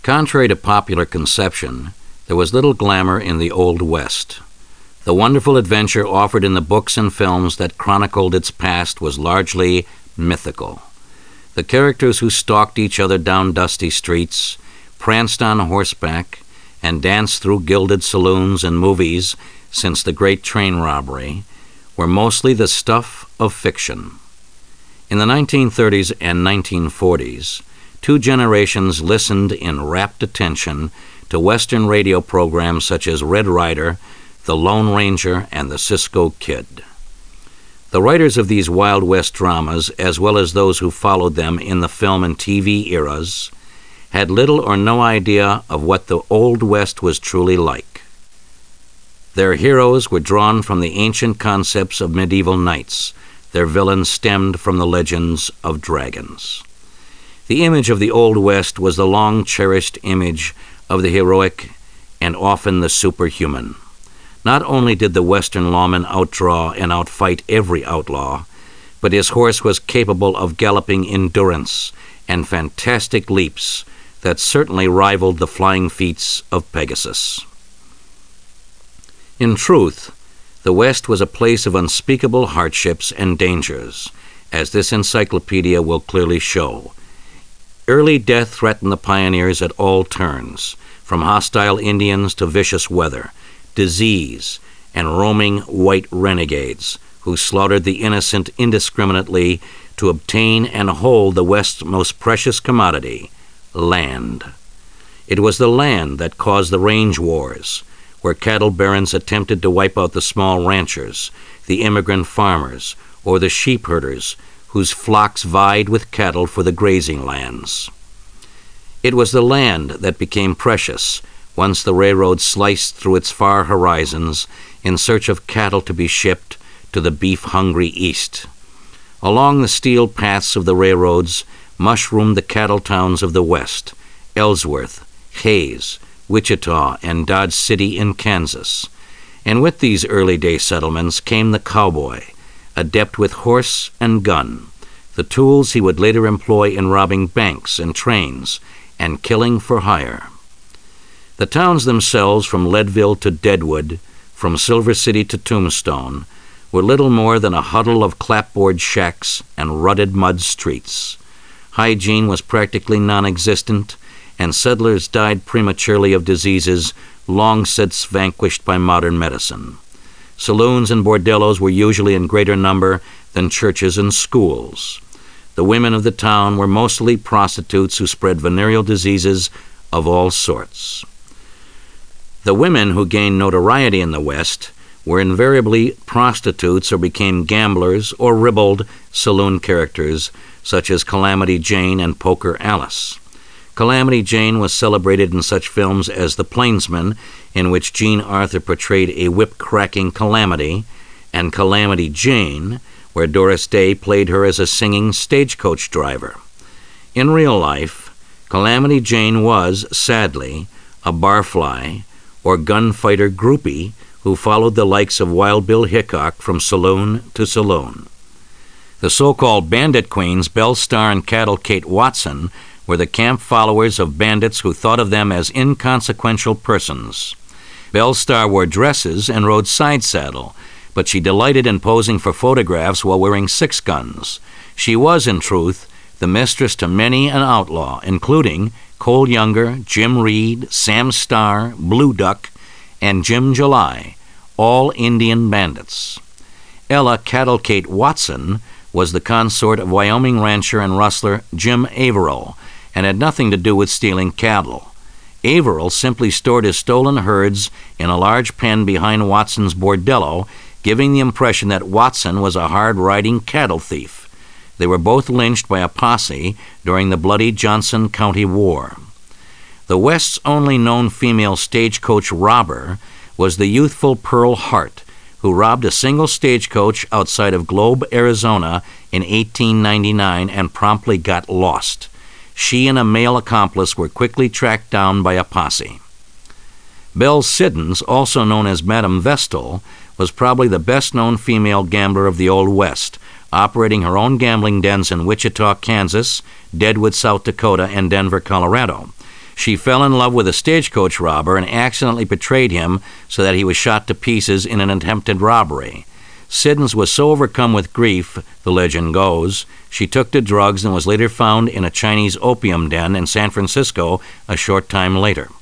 Contrary to popular conception, there was little glamour in the Old West. The wonderful adventure offered in the books and films that chronicled its past was largely mythical. The characters who stalked each other down dusty streets, pranced on horseback, and danced through gilded saloons and movies since the Great Train Robbery were mostly the stuff of fiction. In the 1930s and 1940s, two generations listened in rapt attention to Western radio programs such as Red Ryder, The Lone Ranger, and The Cisco Kid. The writers of these Wild West dramas, as well as those who followed them in the film and TV eras, had little or no idea of what the Old West was truly like. Their heroes were drawn from the ancient concepts of medieval knights. Their villains stemmed from the legends of dragons. The image of the Old West was the long-cherished image of the heroic and often the superhuman. Not only did the Western lawman outdraw and outfight every outlaw, but his horse was capable of galloping endurance and fantastic leaps that certainly rivaled the flying feats of Pegasus. In truth, the West was a place of unspeakable hardships and dangers, as this encyclopedia will clearly show. Early death threatened the pioneers at all turns, from hostile Indians to vicious weather, disease, and roaming white renegades who slaughtered the innocent indiscriminately to obtain and hold the West's most precious commodity, land. It was the land that caused the range wars, where cattle barons attempted to wipe out the small ranchers, the immigrant farmers, or the sheep herders whose flocks vied with cattle for the grazing lands. It was the land that became precious once the railroad sliced through its far horizons in search of cattle to be shipped to the beef-hungry East. Along the steel paths of the railroads mushroomed the cattle towns of the West, Ellsworth, Hays, Wichita, and Dodge City in Kansas. And with these early-day settlements came the cowboy, adept with horse and gun, the tools he would later employ in robbing banks and trains and killing for hire. The towns themselves, from Leadville to Deadwood, from Silver City to Tombstone, were little more than a huddle of clapboard shacks and rutted mud streets. Hygiene was practically non-existent, and settlers died prematurely of diseases long since vanquished by modern medicine. Saloons and bordellos were usually in greater number than churches and schools. The women of the town were mostly prostitutes who spread venereal diseases of all sorts. The women who gained notoriety in the West were invariably prostitutes or became gamblers or ribald saloon characters such as Calamity Jane and Poker Alice. Calamity Jane was celebrated in such films as The Plainsman, in which Jean Arthur portrayed a whip-cracking Calamity, and Calamity Jane, where Doris Day played her as a singing stagecoach driver. In real life, Calamity Jane was, sadly, a barfly or gunfighter groupie who followed the likes of Wild Bill Hickok from saloon to saloon. The so-called bandit queens, Belle Starr and Cattle Kate Watson, were the camp followers of bandits who thought of them as inconsequential persons. Belle Starr wore dresses and rode side saddle, but she delighted in posing for photographs while wearing six guns. She was, in truth, the mistress to many an outlaw, including Cole Younger, Jim Reed, Sam Starr, Blue Duck, and Jim July, all Indian bandits. Ella Cattle Kate Watson was the consort of Wyoming rancher and rustler Jim Averill, and had nothing to do with stealing cattle. Averill simply stored his stolen herds in a large pen behind Watson's bordello, giving the impression that Watson was a hard-riding cattle thief. They were both lynched by a posse during the bloody Johnson County War. The West's only known female stagecoach robber was the youthful Pearl Hart, who robbed a single stagecoach outside of Globe, Arizona in 1899 and promptly got lost. She and a male accomplice were quickly tracked down by a posse. Belle Siddons, also known as Madame Vestal, was probably the best-known female gambler of the Old West, operating her own gambling dens in Wichita, Kansas, Deadwood, South Dakota, and Denver, Colorado. She fell in love with a stagecoach robber and accidentally betrayed him so that he was shot to pieces in an attempted robbery. Siddons was so overcome with grief, the legend goes, she took to drugs and was later found in a Chinese opium den in San Francisco a short time later.